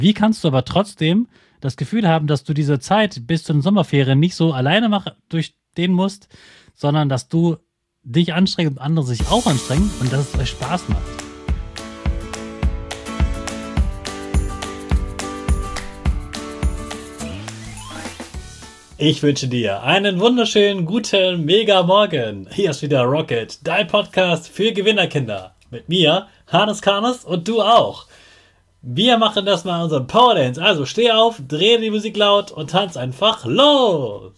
Wie kannst du aber trotzdem das Gefühl haben, dass du diese Zeit bis zu den Sommerferien nicht so alleine durchstehen musst, sondern dass du dich anstrengst und andere sich auch anstrengen und dass es euch Spaß macht? Ich wünsche dir einen wunderschönen, guten, mega Morgen. Hier ist wieder Rocket, dein Podcast für Gewinnerkinder. Mit mir, Hannes Karnes und du auch. Wir machen das mal unseren Power Dance. Also steh auf, dreh die Musik laut und tanz einfach los.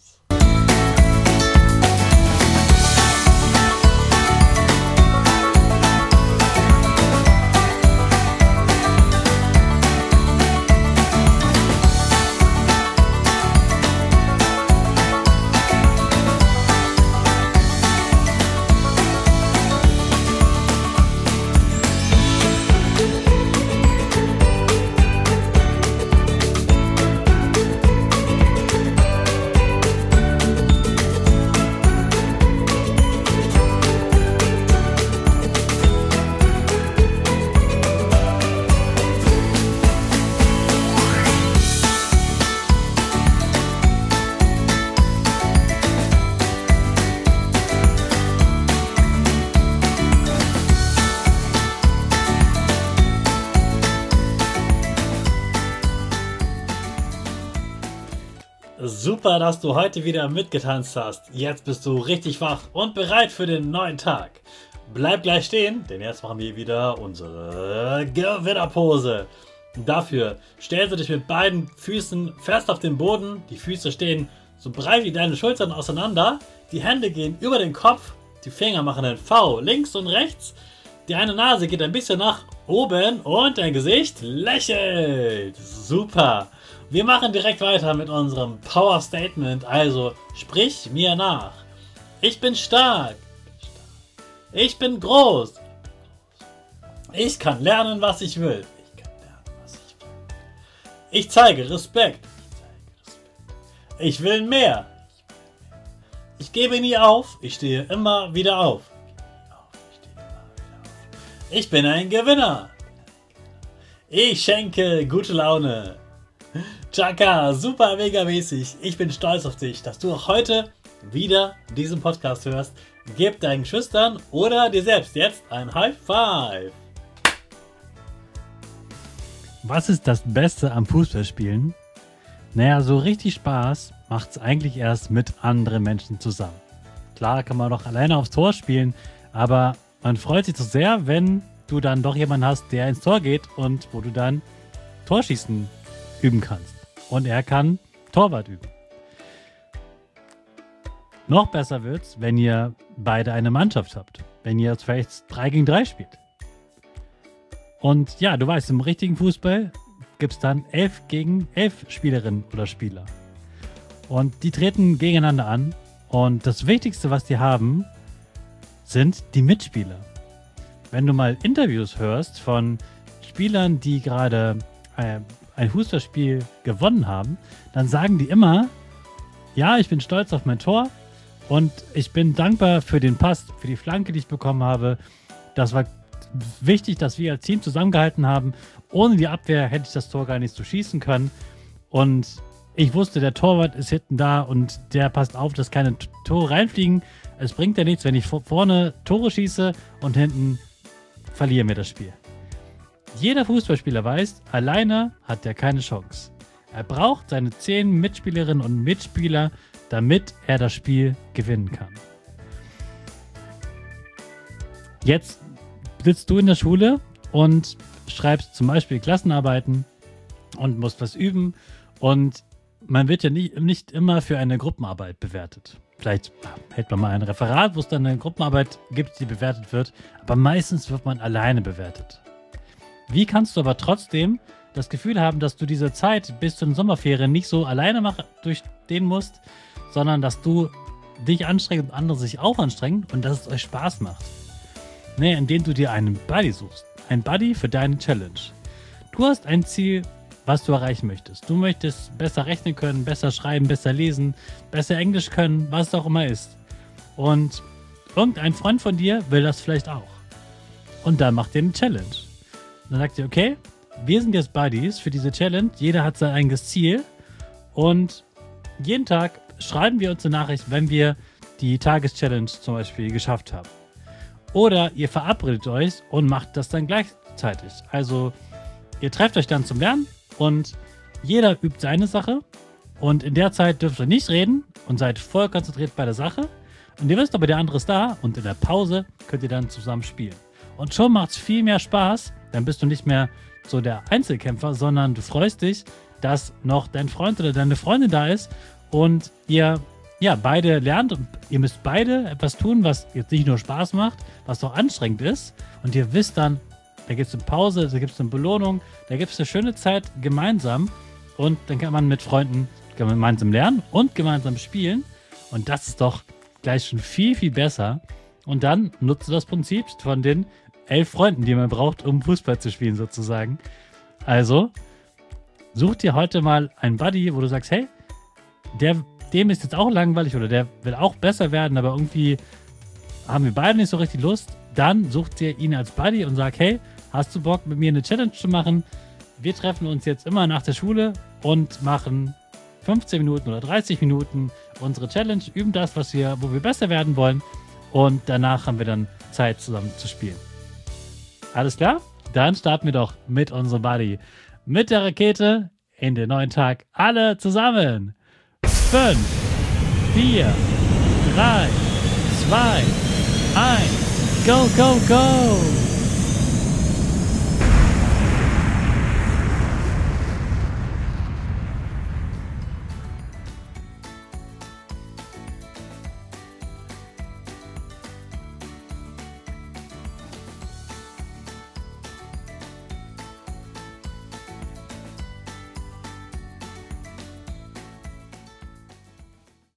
Super, dass du heute wieder mitgetanzt hast. Jetzt bist du richtig wach und bereit für den neuen Tag. Bleib gleich stehen, denn jetzt machen wir wieder unsere Gewinnerpose. Dafür stellst du dich mit beiden Füßen fest auf den Boden. Die Füße stehen so breit wie deine Schultern auseinander. Die Hände gehen über den Kopf. Die Finger machen ein V links und rechts. Die eine Nase geht ein bisschen nach oben und dein Gesicht lächelt. Super. Wir machen direkt weiter mit unserem Power Statement, also sprich mir nach. Ich bin stark. Ich bin groß. Ich kann lernen, was ich will. Ich zeige Respekt. Ich will mehr. Ich gebe nie auf. Ich stehe immer wieder auf. Ich bin ein Gewinner. Ich schenke gute Laune. Chaka, super mega mäßig. Ich bin stolz auf dich, dass du auch heute wieder diesen Podcast hörst. Gib deinen Geschwistern oder dir selbst jetzt ein High Five. Was ist das Beste am Fußballspielen? Naja, so richtig Spaß macht es eigentlich erst mit anderen Menschen zusammen. Klar kann man doch alleine aufs Tor spielen, aber man freut sich so sehr, wenn du dann doch jemanden hast, der ins Tor geht und wo du dann Torschießen üben kannst. Und er kann Torwart üben. Noch besser wird's, wenn ihr beide eine Mannschaft habt. Wenn ihr vielleicht 3 gegen 3 spielt. Und ja, du weißt, im richtigen Fußball gibt es dann 11 gegen 11 Spielerinnen oder Spieler. Und die treten gegeneinander an. Und das Wichtigste, was die haben, sind die Mitspieler. Wenn du mal Interviews hörst von Spielern, die gerade ein Fußballspiel gewonnen haben, dann sagen die immer, ja, ich bin stolz auf mein Tor und ich bin dankbar für den Pass, für die Flanke, die ich bekommen habe. Das war wichtig, dass wir als Team zusammengehalten haben. Ohne die Abwehr hätte ich das Tor gar nicht so schießen können. Und ich wusste, der Torwart ist hinten da und der passt auf, dass keine Tore reinfliegen. Es bringt ja nichts, wenn ich vorne Tore schieße und hinten verlieren wir das Spiel. Jeder Fußballspieler weiß, alleine hat er keine Chance. Er braucht seine 10 Mitspielerinnen und Mitspieler, damit er das Spiel gewinnen kann. Jetzt sitzt du in der Schule und schreibst zum Beispiel Klassenarbeiten und musst was üben. Und man wird ja nicht immer für eine Gruppenarbeit bewertet. Vielleicht hält man mal ein Referat, wo es dann eine Gruppenarbeit gibt, die bewertet wird. Aber meistens wird man alleine bewertet. Wie kannst du aber trotzdem das Gefühl haben, dass du diese Zeit bis zu den Sommerferien nicht so alleine durchstehen musst, sondern dass du dich anstrengst und andere sich auch anstrengen und dass es euch Spaß macht? Nee, indem du dir einen Buddy suchst. Ein Buddy für deine Challenge. Du hast ein Ziel, was du erreichen möchtest. Du möchtest besser rechnen können, besser schreiben, besser lesen, besser Englisch können, was es auch immer ist. Und irgendein Freund von dir will das vielleicht auch. Und dann macht ihr eine Challenge. Dann sagt ihr, okay, wir sind jetzt Buddies für diese Challenge. Jeder hat sein eigenes Ziel. Und jeden Tag schreiben wir uns eine Nachricht, wenn wir die Tageschallenge zum Beispiel geschafft haben. Oder ihr verabredet euch und macht das dann gleichzeitig. Also ihr trefft euch dann zum Lernen und jeder übt seine Sache. Und in der Zeit dürft ihr nicht reden und seid voll konzentriert bei der Sache. Und ihr wisst aber, der andere ist da und in der Pause könnt ihr dann zusammen spielen. Und schon macht es viel mehr Spaß. Dann bist du nicht mehr so der Einzelkämpfer, sondern du freust dich, dass noch dein Freund oder deine Freundin da ist und ihr beide lernt und ihr müsst beide etwas tun, was jetzt nicht nur Spaß macht, was auch anstrengend ist. Und ihr wisst dann, da gibt es eine Pause, da gibt es eine Belohnung, da gibt es eine schöne Zeit gemeinsam und dann kann man mit Freunden gemeinsam lernen und gemeinsam spielen. Und das ist doch gleich schon viel, viel besser. Und dann nutzt das Prinzip von den 11 Freunden, die man braucht, um Fußball zu spielen sozusagen. Also such dir heute mal einen Buddy, wo du sagst, hey, dem ist jetzt auch langweilig oder der will auch besser werden, aber irgendwie haben wir beide nicht so richtig Lust. Dann sucht ihr ihn als Buddy und sagt, hey, hast du Bock, mit mir eine Challenge zu machen? Wir treffen uns jetzt immer nach der Schule und machen 15 Minuten oder 30 Minuten unsere Challenge, üben das, wo wir besser werden wollen und danach haben wir dann Zeit, zusammen zu spielen. Alles klar? Dann starten wir doch mit unserem Buddy. Mit der Rakete in den neuen Tag. Alle zusammen. 5, 4, 3, 2, 1. Go, go, go!